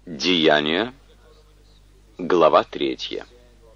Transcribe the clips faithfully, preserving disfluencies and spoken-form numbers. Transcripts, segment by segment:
Деяния, глава третья.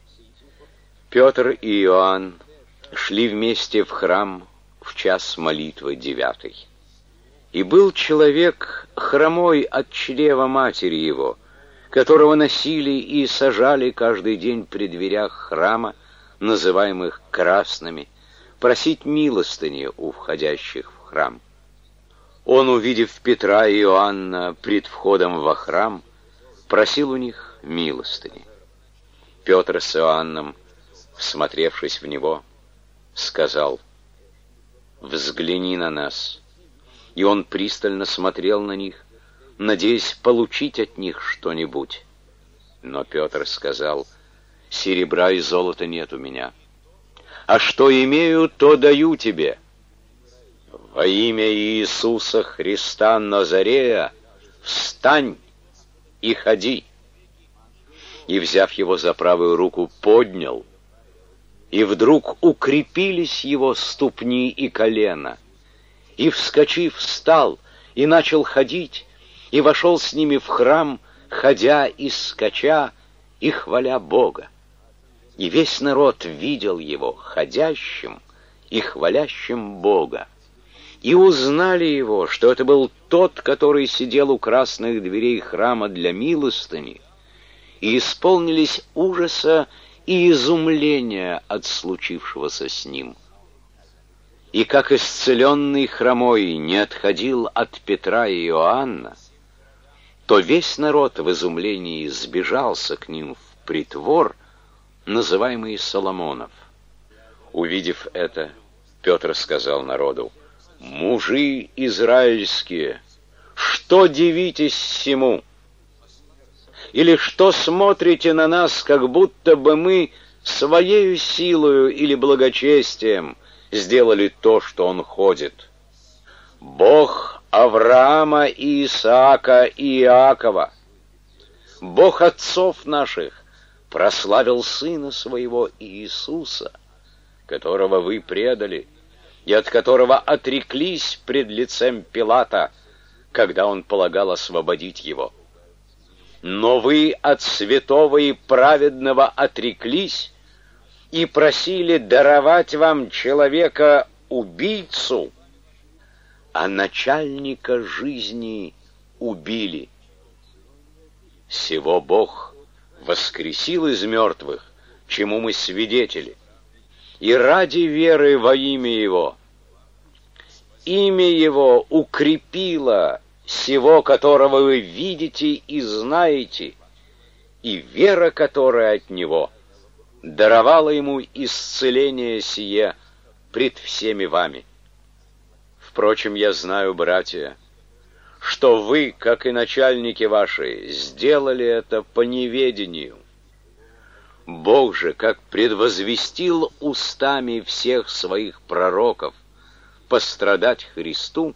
Петр и Иоанн шли вместе в храм в час молитвы девятой. И был человек хромой от чрева матери его, которого носили и сажали каждый день при дверях храма, называемых красными, просить милостыни у входящих в храм. Он, увидев Петра и Иоанна пред входом во храм, просил у них милостыни. Петр с Иоанном, всмотревшись в него, сказал: «Взгляни на нас». И он пристально смотрел на них, надеясь получить от них что-нибудь. Но Петр сказал: «Серебра и золота нет у меня, а что имею, то даю тебе. Во имя Иисуса Христа Назарея встань и ходи». И, взяв его за правую руку, поднял, и вдруг укрепились его ступни и колена. И, вскочив, встал и начал ходить, и вошел с ними в храм, ходя и скача, и хваля Бога. И весь народ видел его ходящим и хвалящим Бога. И узнали его, что это был тот, который сидел у красных дверей храма для милостыни, и исполнились ужаса и изумления от случившегося с ним. И как исцеленный хромой не отходил от Петра и Иоанна, то весь народ в изумлении сбежался к ним в притвор, называемый Соломонов. Увидев это, Петр сказал народу: «Мужи израильские, что дивитесь сему? Или что смотрите на нас, как будто бы мы своею силою или благочестием сделали то, что он ходит? Бог Авраама и Исаака и Иакова, Бог отцов наших, прославил Сына Своего Иисуса, которого вы предали и от которого отреклись пред лицем Пилата, когда он полагал освободить его. Но вы от святого и праведного отреклись и просили даровать вам человека-убийцу, а начальника жизни убили. Сего Бог воскресил из мертвых, чему мы свидетели, и ради веры во имя Его. Имя Его укрепило сего, которого вы видите и знаете, и вера, которая от Него, даровала Ему исцеление сие пред всеми вами. Впрочем, я знаю, братья, что вы, как и начальники ваши, сделали это по неведению. Бог же, как предвозвестил устами всех своих пророков пострадать Христу,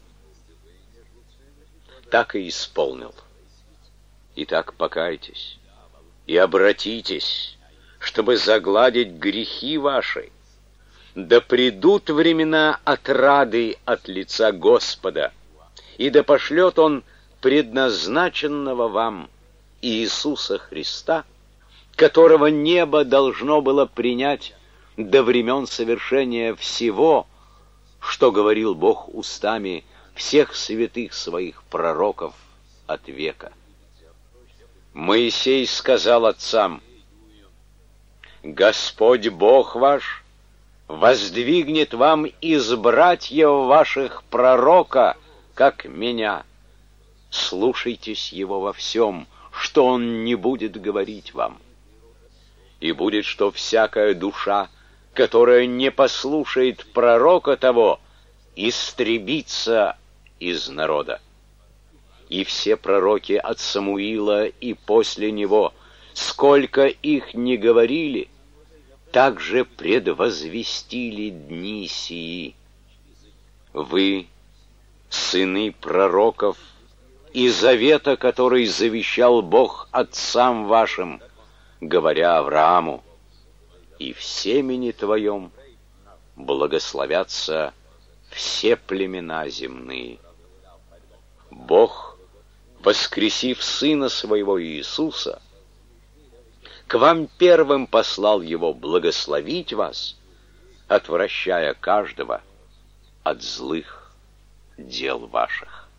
так и исполнил. Итак, покайтесь и обратитесь, чтобы загладить грехи ваши, да придут времена отрады от лица Господа, и да пошлет Он предназначенного вам Иисуса Христа, которого небо должно было принять до времен совершения всего, что говорил Бог устами всех святых своих пророков от века. Моисей сказал отцам: «Господь Бог ваш воздвигнет вам из братьев ваших пророка, как меня. Слушайтесь его во всем, что он не будет говорить вам. И будет, что всякая душа, которая не послушает пророка того, истребится из народа. И все пророки от Самуила и после него, сколько их не говорили, также предвозвестили дни сии. Вы, сыны пророков, и завета, который завещал Бог отцам вашим, говоря Аврааму: и в семени твоем благословятся все племена земные. Бог воскресив Сына Своего Иисуса, к вам первым послал Его благословить вас, отвращая каждого от злых дел ваших.